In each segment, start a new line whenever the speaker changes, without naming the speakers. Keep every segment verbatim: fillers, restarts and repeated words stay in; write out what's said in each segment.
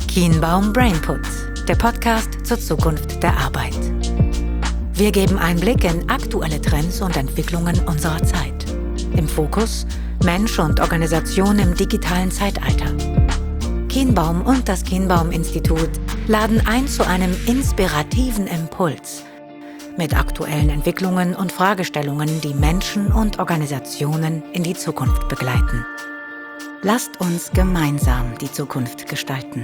Kienbaum Brainput, der Podcast zur Zukunft der Arbeit. Wir geben Einblick in aktuelle Trends und Entwicklungen unserer Zeit. Im Fokus Mensch und Organisation im digitalen Zeitalter. Kienbaum und das Kienbaum-Institut laden ein zu einem inspirativen Impuls mit aktuellen Entwicklungen und Fragestellungen, die Menschen und Organisationen in die Zukunft begleiten. Lasst uns gemeinsam die Zukunft gestalten.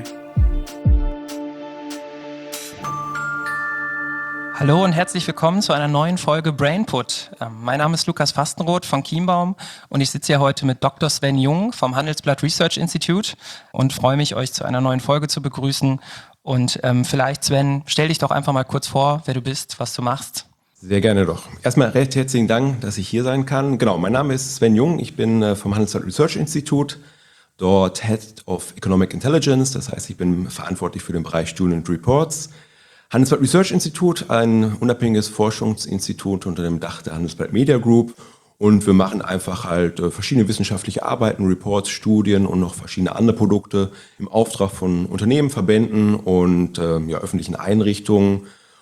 Hallo und herzlich willkommen zu einer neuen Folge Brainput. Mein Name ist Lukas Fastenroth von Kienbaum und ich sitze hier heute mit Doktor Sven Jung vom Handelsblatt Research Institute und freue mich, euch zu einer neuen Folge zu begrüßen. Und ähm, vielleicht, Sven, stell dich doch einfach mal kurz vor, wer du bist, was du machst.
Sehr gerne doch. Erstmal recht herzlichen Dank, dass ich hier sein kann. Genau, mein Name ist Sven Jung, ich bin äh, vom Handelsblatt Research Institute, dort Head of Economic Intelligence, das heißt, ich bin verantwortlich für den Bereich Student and Reports. Handelsblatt Research Institute, ein unabhängiges Forschungsinstitut unter dem Dach der Handelsblatt Media Group, und wir machen einfach halt äh, verschiedene wissenschaftliche Arbeiten, Reports, Studien und noch verschiedene andere Produkte im Auftrag von Unternehmen, Verbänden und äh, ja, öffentlichen Einrichtungen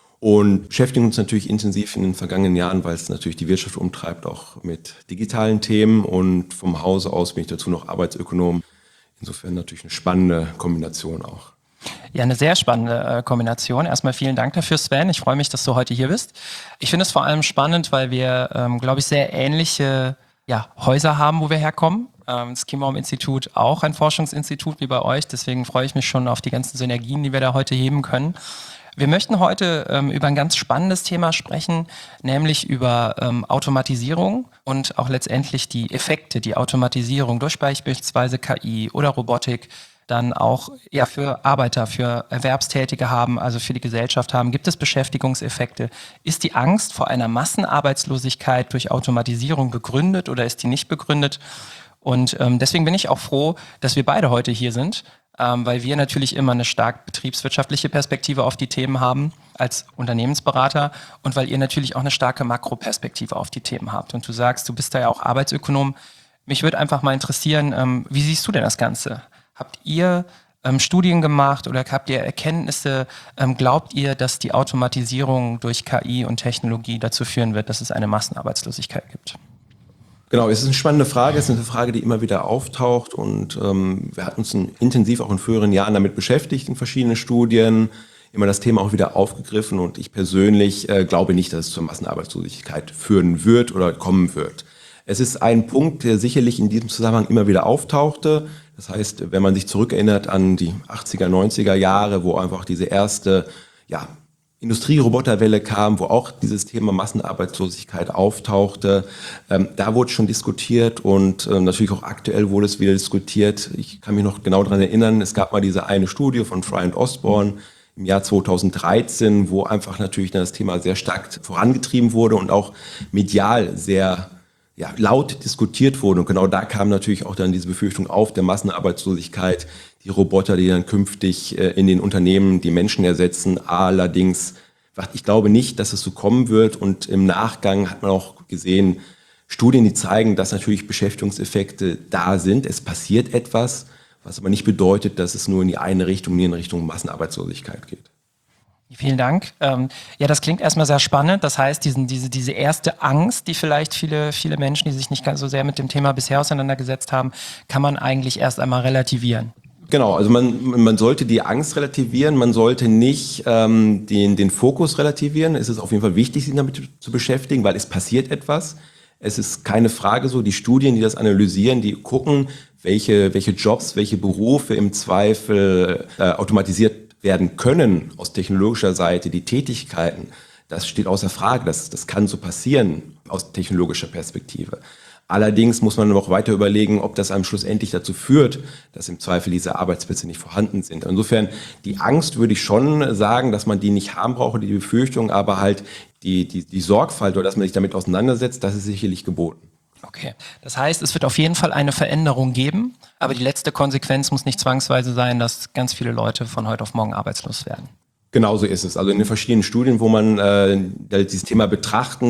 und beschäftigen uns natürlich intensiv in den vergangenen Jahren, weil es natürlich die Wirtschaft umtreibt, auch mit digitalen Themen, und vom Hause aus bin ich dazu noch Arbeitsökonom. Insofern natürlich eine spannende Kombination auch.
Ja, eine sehr spannende äh, Kombination. Erstmal vielen Dank dafür, Sven. Ich freue mich, dass du heute hier bist. Ich finde es vor allem spannend, weil wir, ähm, glaube ich, sehr ähnliche ja, Häuser haben, wo wir herkommen. Ähm, das Kienbaum-Institut auch ein Forschungsinstitut wie bei euch. Deswegen freue ich mich schon auf die ganzen Synergien, die wir da heute heben können. Wir möchten heute ähm, über ein ganz spannendes Thema sprechen, nämlich über ähm, Automatisierung und auch letztendlich die Effekte, die Automatisierung durch beispielsweise K I oder Robotik dann auch ja für Arbeiter, für Erwerbstätige haben, also für die Gesellschaft haben. Gibt es Beschäftigungseffekte? Ist die Angst vor einer Massenarbeitslosigkeit durch Automatisierung begründet oder ist die nicht begründet? Und ähm, deswegen bin ich auch froh, dass wir beide heute hier sind, ähm, weil wir natürlich immer eine stark betriebswirtschaftliche Perspektive auf die Themen haben als Unternehmensberater und weil ihr natürlich auch eine starke Makroperspektive auf die Themen habt. Und du sagst, du bist da ja auch Arbeitsökonom. Mich würde einfach mal interessieren, ähm, wie siehst du denn das Ganze? Habt ihr ähm, Studien gemacht oder habt ihr Erkenntnisse? Ähm, glaubt ihr, dass die Automatisierung durch K I und Technologie dazu führen wird, dass es eine Massenarbeitslosigkeit gibt?
Genau, es ist eine spannende Frage, es ist eine Frage, die immer wieder auftaucht, und ähm, wir hatten uns intensiv auch in früheren Jahren damit beschäftigt, in verschiedenen Studien, immer das Thema auch wieder aufgegriffen, und ich persönlich äh, glaube nicht, dass es zur Massenarbeitslosigkeit führen wird oder kommen wird. Es ist ein Punkt, der sicherlich in diesem Zusammenhang immer wieder auftauchte. Das heißt, wenn man sich zurückerinnert an die achtziger, neunziger Jahre, wo einfach diese erste ja, Industrieroboterwelle kam, wo auch dieses Thema Massenarbeitslosigkeit auftauchte, ähm, da wurde schon diskutiert, und äh, natürlich auch aktuell wurde es wieder diskutiert. Ich kann mich noch genau daran erinnern, es gab mal diese eine Studie von Fry und Osborne im Jahr zweitausenddreizehn, wo einfach natürlich das Thema sehr stark vorangetrieben wurde und auch medial sehr ja, laut diskutiert wurde. Und genau da kam natürlich auch dann diese Befürchtung auf der Massenarbeitslosigkeit, die Roboter, die dann künftig äh, in den Unternehmen die Menschen ersetzen. Allerdings, ich glaube nicht, dass es so kommen wird. Und im Nachgang hat man auch gesehen, Studien, die zeigen, dass natürlich Beschäftigungseffekte da sind. Es passiert etwas, was aber nicht bedeutet, dass es nur in die eine Richtung, nie in Richtung Massenarbeitslosigkeit geht.
Vielen Dank. Ähm, ja, das klingt erstmal sehr spannend. Das heißt, diesen, diese, diese erste Angst, die vielleicht viele, viele Menschen, die sich nicht ganz so sehr mit dem Thema bisher auseinandergesetzt haben, kann man eigentlich erst einmal relativieren.
Genau, also man, man sollte die Angst relativieren, man sollte nicht ähm, den, den Fokus relativieren. Es ist auf jeden Fall wichtig, sich damit zu beschäftigen, weil es passiert etwas. Es ist keine Frage so, die Studien, die das analysieren, die gucken, welche, welche Jobs, welche Berufe im Zweifel äh, automatisiert werden können aus technologischer Seite, die Tätigkeiten, das steht außer Frage, das, das kann so passieren aus technologischer Perspektive. Allerdings muss man auch weiter überlegen, ob das einem schlussendlich dazu führt, dass im Zweifel diese Arbeitsplätze nicht vorhanden sind. Insofern, die Angst würde ich schon sagen, dass man die nicht haben brauche, die Befürchtung, aber halt die, die, die Sorgfalt oder dass man sich damit auseinandersetzt, das ist sicherlich geboten.
Okay, das heißt, es wird auf jeden Fall eine Veränderung geben, aber die letzte Konsequenz muss nicht zwangsweise sein, dass ganz viele Leute von heute auf morgen arbeitslos werden.
Genauso ist es. Also in den verschiedenen Studien, wo man äh, dieses Thema betrachten,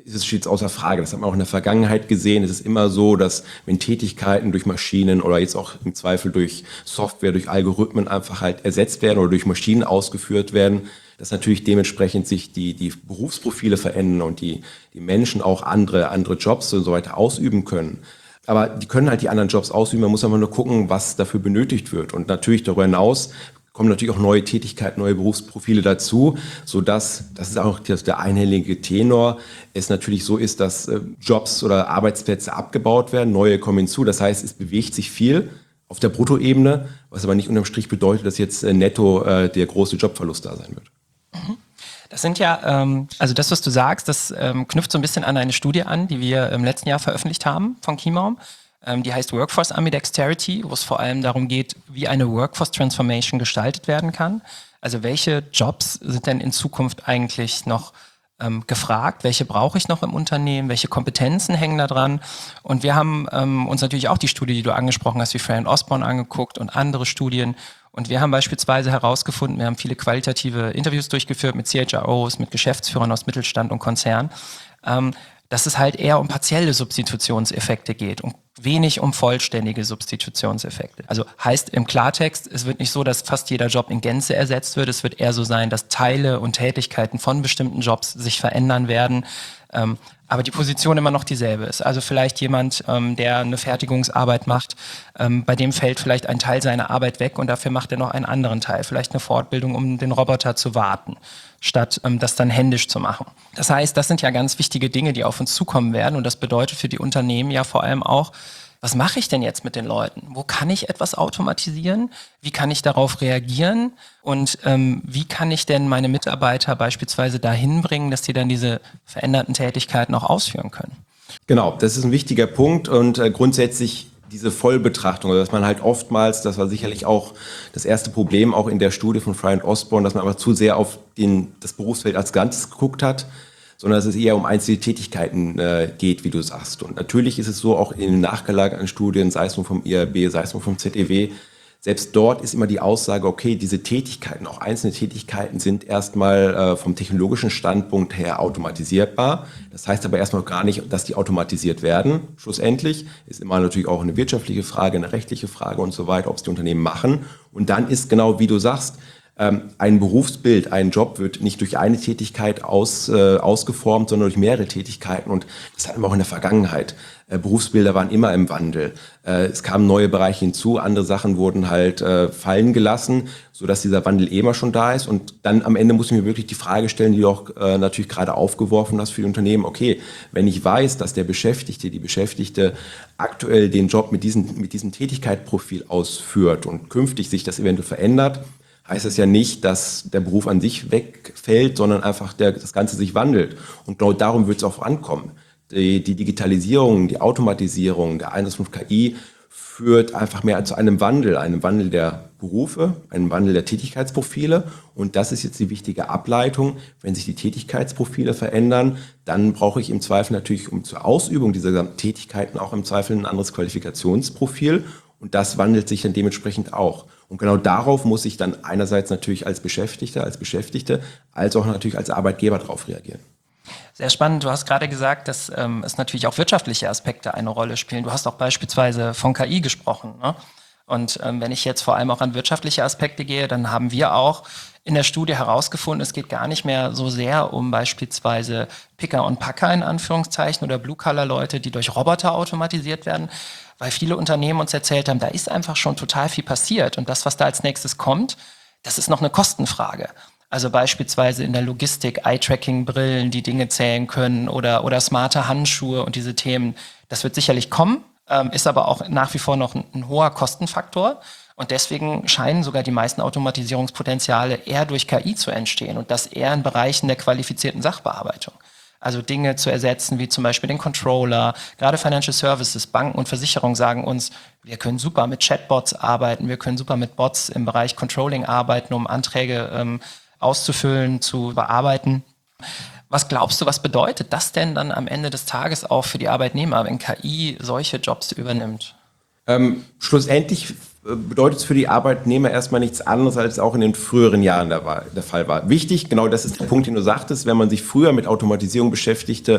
ist es steht außer Frage. Das hat man auch in der Vergangenheit gesehen. Es ist immer so, dass wenn Tätigkeiten durch Maschinen oder jetzt auch im Zweifel durch Software, durch Algorithmen einfach halt ersetzt werden oder durch Maschinen ausgeführt werden, dass natürlich dementsprechend sich die, die Berufsprofile verändern und die, die Menschen auch andere, andere Jobs und so weiter ausüben können. Aber die können halt die anderen Jobs ausüben. Man muss einfach nur gucken, was dafür benötigt wird. Und natürlich darüber hinaus kommen natürlich auch neue Tätigkeiten, neue Berufsprofile dazu, sodass, das ist auch der einhellige Tenor, es natürlich so ist, dass Jobs oder Arbeitsplätze abgebaut werden, neue kommen hinzu. Das heißt, es bewegt sich viel auf der Bruttoebene, was aber nicht unterm Strich bedeutet, dass jetzt netto der große Jobverlust da sein wird.
Das sind ja, ähm, also das, was du sagst, das ähm, knüpft so ein bisschen an eine Studie an, die wir im letzten Jahr veröffentlicht haben von Chimaum. Ähm, die heißt Workforce Ambidexterity, wo es vor allem darum geht, wie eine Workforce Transformation gestaltet werden kann. Also welche Jobs sind denn in Zukunft eigentlich noch ähm, gefragt? Welche brauche ich noch im Unternehmen? Welche Kompetenzen hängen da dran? Und wir haben ähm, uns natürlich auch die Studie, die du angesprochen hast, wie Frey und Osborne angeguckt und andere Studien. Und wir haben beispielsweise herausgefunden, wir haben viele qualitative Interviews durchgeführt mit C H R Os, mit Geschäftsführern aus Mittelstand und Konzern, ähm, dass es halt eher um partielle Substitutionseffekte geht und wenig um vollständige Substitutionseffekte. Also heißt im Klartext, es wird nicht so, dass fast jeder Job in Gänze ersetzt wird. Es wird eher so sein, dass Teile und Tätigkeiten von bestimmten Jobs sich verändern werden, ähm, aber die Position immer noch dieselbe ist. Also vielleicht jemand, ähm, der eine Fertigungsarbeit macht, ähm, bei dem fällt vielleicht ein Teil seiner Arbeit weg und dafür macht er noch einen anderen Teil, vielleicht eine Fortbildung, um den Roboter zu warten, statt ähm, das dann händisch zu machen. Das heißt, das sind ja ganz wichtige Dinge, die auf uns zukommen werden und das bedeutet für die Unternehmen ja vor allem auch, was mache ich denn jetzt mit den Leuten? Wo kann ich etwas automatisieren? Wie kann ich darauf reagieren? Und ähm, wie kann ich denn meine Mitarbeiter beispielsweise dahin bringen, dass sie dann diese veränderten Tätigkeiten auch ausführen können?
Genau, das ist ein wichtiger Punkt und äh, grundsätzlich diese Vollbetrachtung, also dass man halt oftmals, das war sicherlich auch das erste Problem auch in der Studie von Frey und Osborne, dass man aber zu sehr auf den, das Berufsfeld als Ganzes geguckt hat, sondern dass es eher um einzelne Tätigkeiten äh, geht, wie du sagst. Und natürlich ist es so, auch in den nachgelagerten Studien, sei es nun vom I A B, sei es nun vom Z E W, selbst dort ist immer die Aussage, okay, diese Tätigkeiten, auch einzelne Tätigkeiten sind erstmal äh, vom technologischen Standpunkt her automatisierbar. Das heißt aber erstmal gar nicht, dass die automatisiert werden. Schlussendlich ist immer natürlich auch eine wirtschaftliche Frage, eine rechtliche Frage und so weiter, ob es die Unternehmen machen. Und dann ist genau, wie du sagst, ein Berufsbild, ein Job wird nicht durch eine Tätigkeit aus, äh, ausgeformt, sondern durch mehrere Tätigkeiten. Und das hatten wir auch in der Vergangenheit. Äh, Berufsbilder waren immer im Wandel. Äh, es kamen neue Bereiche hinzu, andere Sachen wurden halt äh, fallen gelassen, sodass dieser Wandel eh immer schon da ist. Und dann am Ende muss ich mir wirklich die Frage stellen, die du auch äh, natürlich gerade aufgeworfen hast für die Unternehmen. Okay, wenn ich weiß, dass der Beschäftigte, die Beschäftigte aktuell den Job mit diesem, mit diesem Tätigkeitsprofil ausführt und künftig sich das eventuell verändert, heißt es ja nicht, dass der Beruf an sich wegfällt, sondern einfach der, das Ganze sich wandelt. Und genau darum wird es auch ankommen. Die, die Digitalisierung, die Automatisierung, der Einsatz von K I führt einfach mehr zu einem Wandel, einem Wandel der Berufe, einem Wandel der Tätigkeitsprofile. Und das ist jetzt die wichtige Ableitung. Wenn sich die Tätigkeitsprofile verändern, dann brauche ich im Zweifel natürlich um zur Ausübung dieser Tätigkeiten auch im Zweifel ein anderes Qualifikationsprofil. Und das wandelt sich dann dementsprechend auch. Und genau darauf muss ich dann einerseits natürlich als Beschäftigter, als Beschäftigte, als auch natürlich als Arbeitgeber darauf reagieren.
Sehr spannend. Du hast gerade gesagt, dass ähm, es natürlich auch wirtschaftliche Aspekte eine Rolle spielen. Du hast auch beispielsweise von K I gesprochen, ne? Und ähm, wenn ich jetzt vor allem auch an wirtschaftliche Aspekte gehe, dann haben wir auch in der Studie herausgefunden, es geht gar nicht mehr so sehr um beispielsweise Picker und Packer in Anführungszeichen oder Blue-Collar-Leute, die durch Roboter automatisiert werden, weil viele Unternehmen uns erzählt haben, da ist einfach schon total viel passiert und das, was da als nächstes kommt, das ist noch eine Kostenfrage. Also beispielsweise in der Logistik, Eye-Tracking-Brillen, die Dinge zählen können oder, oder smarte Handschuhe und diese Themen, das wird sicherlich kommen, ähm, ist aber auch nach wie vor noch ein, ein hoher Kostenfaktor. Und deswegen scheinen sogar die meisten Automatisierungspotenziale eher durch K I zu entstehen und das eher in Bereichen der qualifizierten Sachbearbeitung. Also Dinge zu ersetzen, wie zum Beispiel den Controller. Gerade Financial Services, Banken und Versicherungen sagen uns, wir können super mit Chatbots arbeiten, wir können super mit Bots im Bereich Controlling arbeiten, um Anträge ähm, auszufüllen, zu bearbeiten. Was glaubst du, was bedeutet das denn dann am Ende des Tages auch für die Arbeitnehmer, wenn K I solche Jobs übernimmt?
Ähm, schlussendlich bedeutet es für die Arbeitnehmer erstmal nichts anderes, als auch in den früheren Jahren der, war, der Fall war. Wichtig, genau das ist der Punkt, den du sagtest, wenn man sich früher mit Automatisierung beschäftigte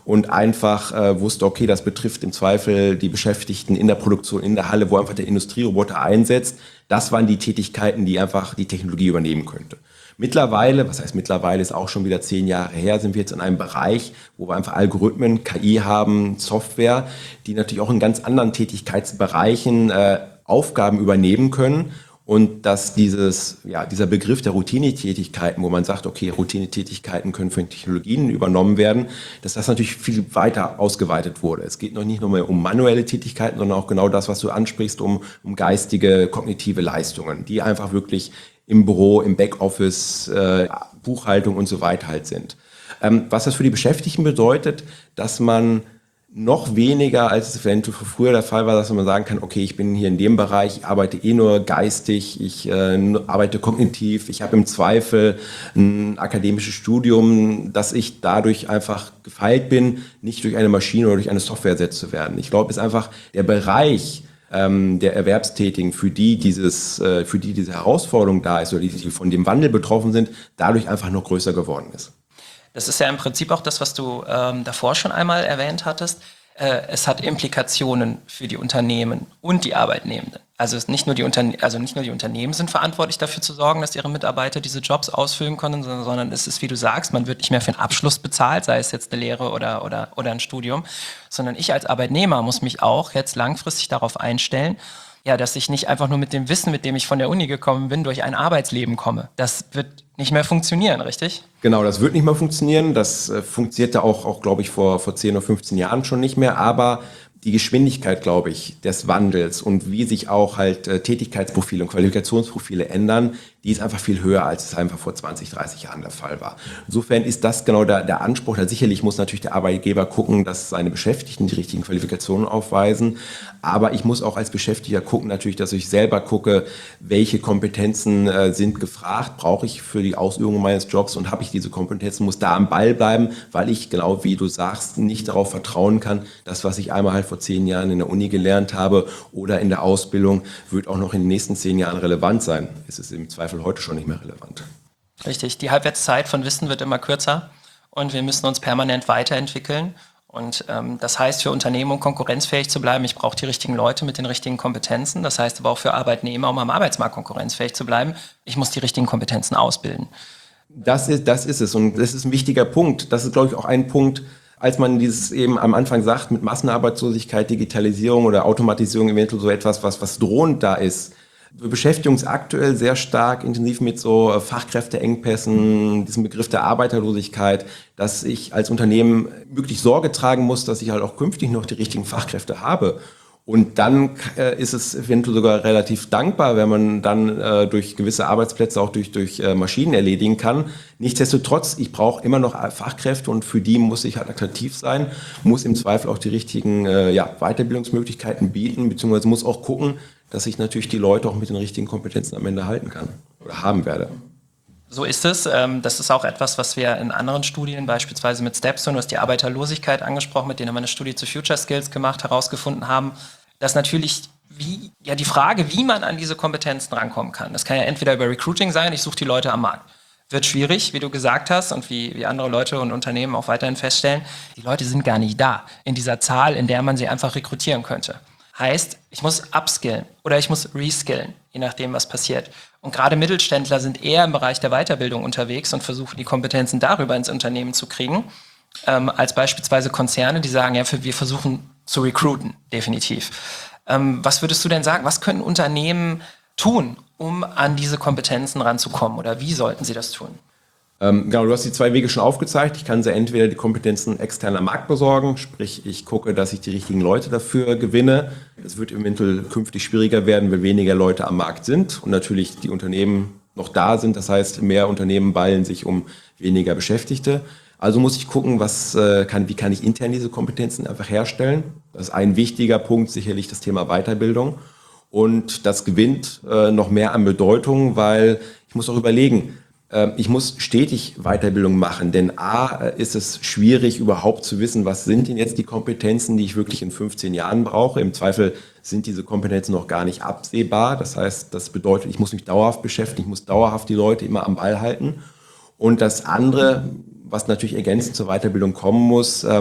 und einfach äh, wusste, okay, das betrifft im Zweifel die Beschäftigten in der Produktion, in der Halle, wo einfach der Industrieroboter einsetzt. Das waren die Tätigkeiten, die einfach die Technologie übernehmen könnte. Mittlerweile, was heißt mittlerweile, ist auch schon wieder zehn Jahre her, sind wir jetzt in einem Bereich, wo wir einfach Algorithmen, K I haben, Software, die natürlich auch in ganz anderen Tätigkeitsbereichen äh, Aufgaben übernehmen können. Und dass dieses, ja, dieser Begriff der Routinetätigkeiten, wo man sagt, okay, Routinetätigkeiten können von Technologien übernommen werden, dass das natürlich viel weiter ausgeweitet wurde. Es geht noch nicht nur mehr um manuelle Tätigkeiten, sondern auch genau das, was du ansprichst, um, um geistige, kognitive Leistungen, die einfach wirklich im Büro, im Backoffice, äh, Buchhaltung und so weiter halt sind. Ähm, was das für die Beschäftigten bedeutet, dass man noch weniger, als es eventuell früher der Fall war, dass man sagen kann, okay, ich bin hier in dem Bereich, ich arbeite eh nur geistig, ich äh, arbeite kognitiv, ich habe im Zweifel ein akademisches Studium, dass ich dadurch einfach gefeilt bin, nicht durch eine Maschine oder durch eine Software ersetzt zu werden. Ich glaube, es ist einfach der Bereich ähm, der Erwerbstätigen, für die dieses, äh, für die diese Herausforderung da ist oder die, die von dem Wandel betroffen sind, dadurch einfach noch größer geworden ist.
Das ist ja im Prinzip auch das, was du ähm, davor schon einmal erwähnt hattest. Äh, es hat Implikationen für die Unternehmen und die Arbeitnehmenden. Also, es nicht nur die Unterne- also nicht nur die Unternehmen sind verantwortlich dafür zu sorgen, dass ihre Mitarbeiter diese Jobs ausfüllen können, sondern, sondern es ist, wie du sagst, man wird nicht mehr für einen Abschluss bezahlt, sei es jetzt eine Lehre oder, oder, oder ein Studium, sondern ich als Arbeitnehmer muss mich auch jetzt langfristig darauf einstellen, ja, dass ich nicht einfach nur mit dem Wissen, mit dem ich von der Uni gekommen bin, durch ein Arbeitsleben komme. Das wird nicht mehr funktionieren, richtig?
Genau, das wird nicht mehr funktionieren. Das äh, funktionierte auch, auch glaube ich, vor, vor zehn oder fünfzehn Jahren schon nicht mehr. Aber die Geschwindigkeit, glaube ich, des Wandels und wie sich auch halt äh, Tätigkeitsprofile und Qualifikationsprofile ändern, die ist einfach viel höher, als es einfach vor zwanzig, dreißig Jahren der Fall war. Insofern ist das genau der, der Anspruch. Da sicherlich muss natürlich der Arbeitgeber gucken, dass seine Beschäftigten die richtigen Qualifikationen aufweisen. Aber ich muss auch als Beschäftigter gucken, natürlich, dass ich selber gucke, welche Kompetenzen äh, sind gefragt, brauche ich für die Ausübung meines Jobs und habe ich diese Kompetenzen, muss da am Ball bleiben, weil ich, genau wie du sagst, nicht darauf vertrauen kann, dass was ich einmal halt vor zehn Jahren in der Uni gelernt habe oder in der Ausbildung, wird auch noch in den nächsten zehn Jahren relevant sein. Es ist im Zweifel heute schon nicht mehr relevant.
Richtig, die Halbwertszeit von Wissen wird immer kürzer und wir müssen uns permanent weiterentwickeln. Und ähm, das heißt, für Unternehmen, um konkurrenzfähig zu bleiben, ich brauche die richtigen Leute mit den richtigen Kompetenzen. Das heißt aber auch für Arbeitnehmer, um am Arbeitsmarkt konkurrenzfähig zu bleiben, ich muss die richtigen Kompetenzen ausbilden.
Das ist, das ist es und das ist ein wichtiger Punkt. Das ist, glaube ich, auch ein Punkt, als man dieses eben am Anfang sagt, mit Massenarbeitslosigkeit, Digitalisierung oder Automatisierung eventuell so etwas, was, was drohend da ist. Wir beschäftigen uns aktuell sehr stark intensiv mit so Fachkräfteengpässen, diesem Begriff der Arbeiterlosigkeit, dass ich als Unternehmen wirklich Sorge tragen muss, dass ich halt auch künftig noch die richtigen Fachkräfte habe. Und dann äh, ist es eventuell sogar relativ dankbar, wenn man dann äh, durch gewisse Arbeitsplätze auch durch, durch äh, Maschinen erledigen kann. Nichtsdestotrotz, ich brauche immer noch Fachkräfte und für die muss ich halt attraktiv sein, muss im Zweifel auch die richtigen äh, ja, Weiterbildungsmöglichkeiten bieten, beziehungsweise muss auch gucken, dass ich natürlich die Leute auch mit den richtigen Kompetenzen am Ende halten kann oder haben werde.
So ist es. Das ist auch etwas, was wir in anderen Studien, beispielsweise mit Stepstone, du hast die Arbeiterlosigkeit angesprochen, mit denen haben wir eine Studie zu Future Skills gemacht, herausgefunden haben, dass natürlich wie, ja, die Frage, wie man an diese Kompetenzen rankommen kann, das kann ja entweder über Recruiting sein, ich suche die Leute am Markt. Wird schwierig, wie du gesagt hast und wie, wie andere Leute und Unternehmen auch weiterhin feststellen, die Leute sind gar nicht da in dieser Zahl, in der man sie einfach rekrutieren könnte. Heißt, ich muss upskillen oder ich muss reskillen, je nachdem, was passiert. Und gerade Mittelständler sind eher im Bereich der Weiterbildung unterwegs und versuchen, die Kompetenzen darüber ins Unternehmen zu kriegen, ähm, als beispielsweise Konzerne, die sagen, ja, für, wir versuchen zu recruiten, definitiv. Ähm, was würdest du denn sagen, was können Unternehmen tun, um an diese Kompetenzen ranzukommen oder wie sollten sie das tun?
Ähm, genau, du hast die zwei Wege schon aufgezeigt. Ich kann sie entweder die Kompetenzen externer Markt besorgen, sprich ich gucke, dass ich die richtigen Leute dafür gewinne. Es wird eventuell künftig schwieriger werden, weil weniger Leute am Markt sind und natürlich die Unternehmen noch da sind. Das heißt, mehr Unternehmen ballen sich um weniger Beschäftigte. Also muss ich gucken, was äh, kann, wie kann ich intern diese Kompetenzen einfach herstellen. Das ist ein wichtiger Punkt, sicherlich das Thema Weiterbildung. Und das gewinnt äh, noch mehr an Bedeutung, weil ich muss auch überlegen, ich muss stetig Weiterbildung machen, denn A, ist es schwierig überhaupt zu wissen, was sind denn jetzt die Kompetenzen, die ich wirklich in fünfzehn Jahren brauche. Im Zweifel sind diese Kompetenzen noch gar nicht absehbar. Das heißt, das bedeutet, ich muss mich dauerhaft beschäftigen, ich muss dauerhaft die Leute immer am Ball halten. Und das andere, was natürlich ergänzend zur Weiterbildung kommen muss,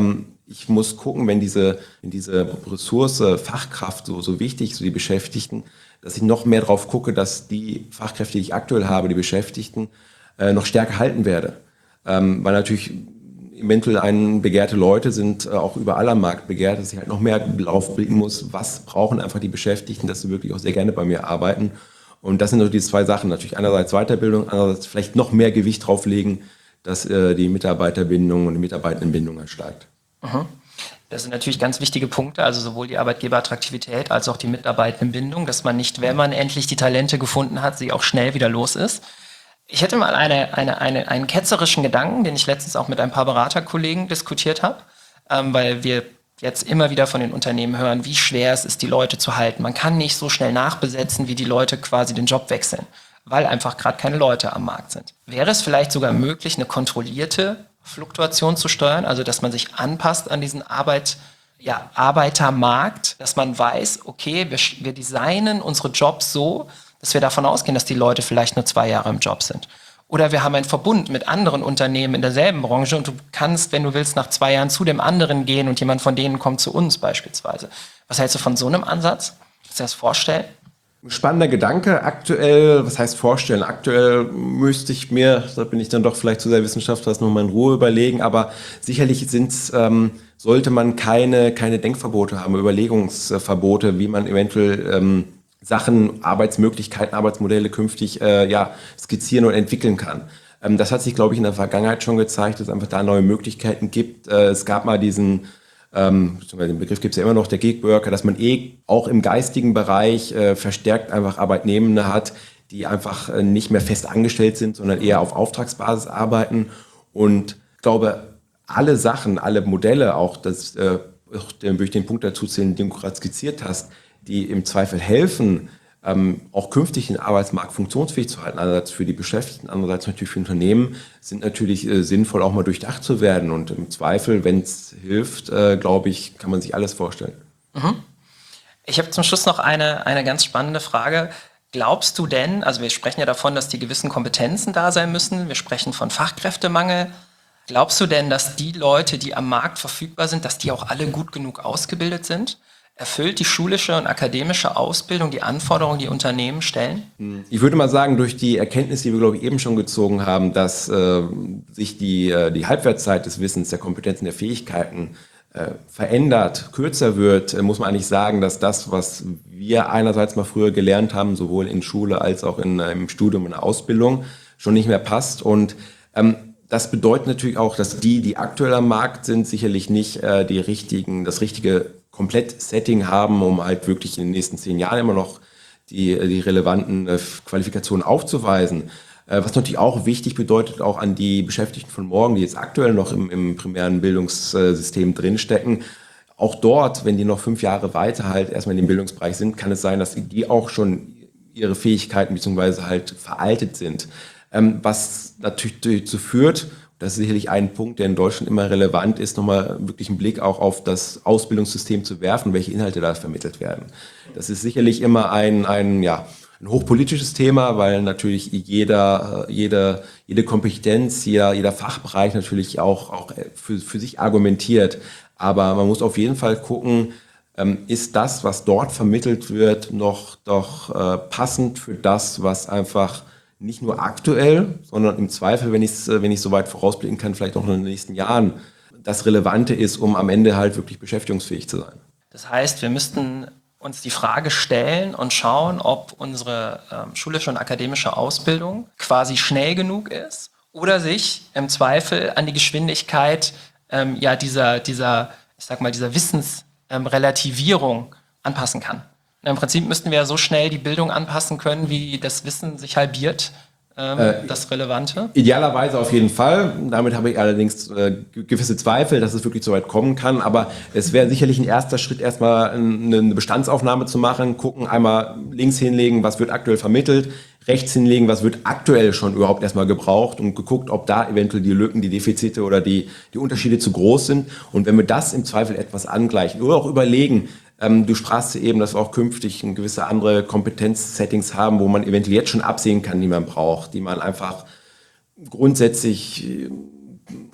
ich muss gucken, wenn diese, wenn diese Ressource Fachkraft so, so wichtig ist, so die Beschäftigten, dass ich noch mehr drauf gucke, dass die Fachkräfte, die ich aktuell habe, die Beschäftigten, äh, noch stärker halten werde. Ähm, weil natürlich eventuell ein begehrte Leute sind äh, auch überall am Markt begehrt, dass ich halt noch mehr drauf blicken muss, was brauchen einfach die Beschäftigten, dass sie wirklich auch sehr gerne bei mir arbeiten. Und das sind so die zwei Sachen. Natürlich einerseits Weiterbildung, andererseits vielleicht noch mehr Gewicht drauflegen, dass äh, die Mitarbeiterbindung und die Mitarbeitendenbindung halt steigt.
Mhm. Das sind natürlich ganz wichtige Punkte, also sowohl die Arbeitgeberattraktivität als auch die Mitarbeitendenbindung, dass man nicht, wenn man endlich die Talente gefunden hat, sie auch schnell wieder los ist. Ich hätte mal eine, eine, eine, einen ketzerischen Gedanken, den ich letztens auch mit ein paar Beraterkollegen diskutiert habe, ähm, weil wir jetzt immer wieder von den Unternehmen hören, wie schwer es ist, die Leute zu halten. Man kann nicht so schnell nachbesetzen, wie die Leute quasi den Job wechseln, weil einfach gerade keine Leute am Markt sind. Wäre es vielleicht sogar möglich, eine kontrollierte Fluktuation zu steuern, also dass man sich anpasst an diesen Arbeit, ja, Arbeitermarkt, dass man weiß, okay, wir, wir designen unsere Jobs so, dass wir davon ausgehen, dass die Leute vielleicht nur zwei Jahre im Job sind. Oder wir haben einen Verbund mit anderen Unternehmen in derselben Branche und du kannst, wenn du willst, nach zwei Jahren zu dem anderen gehen und jemand von denen kommt zu uns beispielsweise. Was hältst du von so einem Ansatz? Kannst du dir das vorstellen?
Spannender Gedanke. Aktuell, was heißt vorstellen? Aktuell müsste ich mir, da bin ich dann doch vielleicht zu sehr Wissenschaftler, das nochmal in Ruhe überlegen, aber sicherlich sind's, ähm, sollte man keine, keine Denkverbote haben, Überlegungsverbote, wie man eventuell ähm, Sachen, Arbeitsmöglichkeiten, Arbeitsmodelle künftig äh, ja, skizzieren und entwickeln kann. Ähm, das hat sich, glaube ich, in der Vergangenheit schon gezeigt, dass es einfach da neue Möglichkeiten gibt. Äh, es gab mal diesen, ähm, den Begriff gibt es ja immer noch, der Gigworker, dass man eh auch im geistigen Bereich äh, verstärkt einfach Arbeitnehmende hat, die einfach äh, nicht mehr fest angestellt sind, sondern eher auf Auftragsbasis arbeiten. Und ich glaube, alle Sachen, alle Modelle, auch das, äh, auch den, würde ich den Punkt dazu zählen, den du gerade skizziert hast, die im Zweifel helfen, ähm, auch künftig den Arbeitsmarkt funktionsfähig zu halten, einerseits für die Beschäftigten, andererseits natürlich für Unternehmen, sind natürlich äh, sinnvoll, auch mal durchdacht zu werden. Und im Zweifel, wenn es hilft, äh, glaube ich, kann man sich alles vorstellen.
Mhm. Ich habe zum Schluss noch eine, eine ganz spannende Frage. Glaubst du denn, also wir sprechen ja davon, dass die gewissen Kompetenzen da sein müssen, wir sprechen von Fachkräftemangel. Glaubst du denn, dass die Leute, die am Markt verfügbar sind, dass die auch alle gut genug ausgebildet sind? Erfüllt die schulische und akademische Ausbildung die Anforderungen, die Unternehmen stellen?
Ich würde mal sagen, durch die Erkenntnis, die wir, glaube ich, eben schon gezogen haben, dass äh, sich die, äh, die Halbwertszeit des Wissens, der Kompetenzen, der Fähigkeiten äh, verändert, kürzer wird, äh, muss man eigentlich sagen, dass das, was wir einerseits mal früher gelernt haben, sowohl in Schule als auch in, äh, im Studium, in der Ausbildung, schon nicht mehr passt. Und ähm, das bedeutet natürlich auch, dass die, die aktuell am Markt sind, sicherlich nicht äh, die richtigen, das richtige Komplett-Setting haben, um halt wirklich in den nächsten zehn Jahren immer noch die, die relevanten äh, Qualifikationen aufzuweisen. Äh, was natürlich auch wichtig bedeutet, auch an die Beschäftigten von morgen, die jetzt aktuell noch im, im primären Bildungssystem drinstecken. Auch dort, wenn die noch fünf Jahre weiter halt erstmal in dem Bildungsbereich sind, kann es sein, dass die auch schon ihre Fähigkeiten beziehungsweise halt veraltet sind. Ähm, was natürlich dazu führt, das ist sicherlich ein Punkt, der in Deutschland immer relevant ist, nochmal wirklich einen Blick auch auf das Ausbildungssystem zu werfen, welche Inhalte da vermittelt werden. Das ist sicherlich immer ein, ein, ja, ein hochpolitisches Thema, weil natürlich jeder, jede, jede Kompetenz, jeder, jeder Fachbereich natürlich auch, auch für, für sich argumentiert. Aber man muss auf jeden Fall gucken, ähm, ist das, was dort vermittelt wird, noch doch äh, passend für das, was einfach nicht nur aktuell, sondern im Zweifel, wenn ich es wenn ich so weit vorausblicken kann, vielleicht auch in den nächsten Jahren, das Relevante ist, um am Ende halt wirklich beschäftigungsfähig zu sein.
Das heißt, wir müssten uns die Frage stellen und schauen, ob unsere ähm, schulische und akademische Ausbildung quasi schnell genug ist oder sich im Zweifel an die Geschwindigkeit ähm, ja, dieser, dieser, ich sag mal, dieser Wissensrelativierung ähm, anpassen kann. Im Prinzip müssten wir ja so schnell die Bildung anpassen können, wie das Wissen sich halbiert, ähm, äh, das Relevante.
Idealerweise auf jeden Fall. Damit habe ich allerdings äh, gewisse Zweifel, dass es wirklich so weit kommen kann. Aber es wäre sicherlich ein erster Schritt, erstmal eine Bestandsaufnahme zu machen, gucken, einmal links hinlegen, was wird aktuell vermittelt, rechts hinlegen, was wird aktuell schon überhaupt erstmal gebraucht und geguckt, ob da eventuell die Lücken, die Defizite oder die, die Unterschiede zu groß sind. Und wenn wir das im Zweifel etwas angleichen oder auch überlegen, Ähm, du sprachst eben, dass wir auch künftig eine gewisse andere Kompetenzsettings haben, wo man eventuell jetzt schon absehen kann, die man braucht, die man einfach grundsätzlich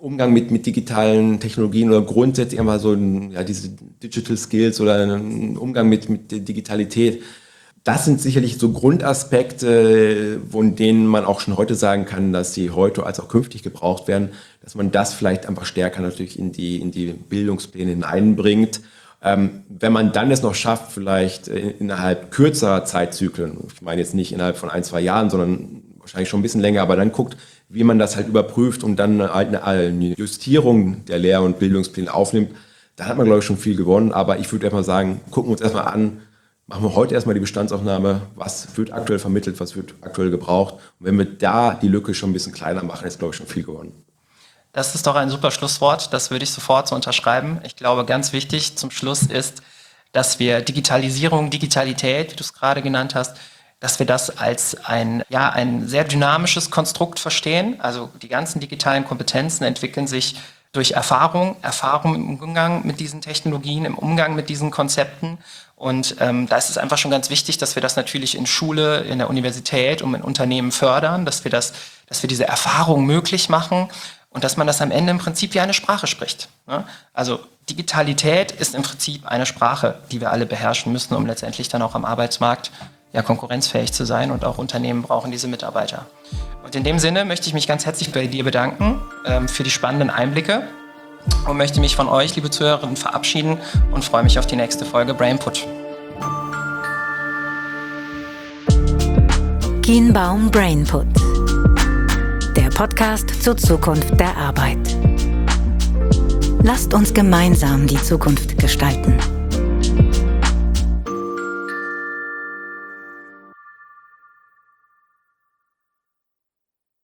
Umgang mit, mit digitalen Technologien oder grundsätzlich einfach so ein, ja, diese Digital Skills oder ein Umgang mit, mit der Digitalität. Das sind sicherlich so Grundaspekte, von denen man auch schon heute sagen kann, dass sie heute als auch künftig gebraucht werden, dass man das vielleicht einfach stärker natürlich in die, in die Bildungspläne hineinbringt. Ähm, wenn man dann es noch schafft, vielleicht innerhalb kürzerer Zeitzyklen, ich meine jetzt nicht innerhalb von ein, zwei Jahren, sondern wahrscheinlich schon ein bisschen länger, aber dann guckt, wie man das halt überprüft und dann halt eine Justierung der Lehr- und Bildungspläne aufnimmt, dann hat man, glaube ich, schon viel gewonnen. Aber ich würde erstmal sagen, gucken wir uns erstmal an, machen wir heute erstmal die Bestandsaufnahme, was wird aktuell vermittelt, was wird aktuell gebraucht. Und wenn wir da die Lücke schon ein bisschen kleiner machen, ist, glaube ich, schon viel gewonnen.
Das ist doch ein super Schlusswort, das würde ich sofort so unterschreiben. Ich glaube, ganz wichtig zum Schluss ist, dass wir Digitalisierung, Digitalität, wie du es gerade genannt hast, dass wir das als ein, ja, ein sehr dynamisches Konstrukt verstehen. Also die ganzen digitalen Kompetenzen entwickeln sich durch Erfahrung, Erfahrung im Umgang mit diesen Technologien, im Umgang mit diesen Konzepten. Und ähm, da ist es einfach schon ganz wichtig, dass wir das natürlich in Schule, in der Universität und in Unternehmen fördern, dass wir das, dass wir diese Erfahrung möglich machen und dass man das am Ende im Prinzip wie eine Sprache spricht. Ne? Also Digitalität ist im Prinzip eine Sprache, die wir alle beherrschen müssen, um letztendlich dann auch am Arbeitsmarkt ja, konkurrenzfähig zu sein, und auch Unternehmen brauchen diese Mitarbeiter. Und in dem Sinne möchte ich mich ganz herzlich bei dir bedanken ähm, für die spannenden Einblicke und möchte mich von euch, liebe Zuhörerinnen, verabschieden und freue mich auf die nächste Folge Brainput.
Kienbaum Brainput, der Podcast zur Zukunft der Arbeit. Lasst uns gemeinsam die Zukunft gestalten.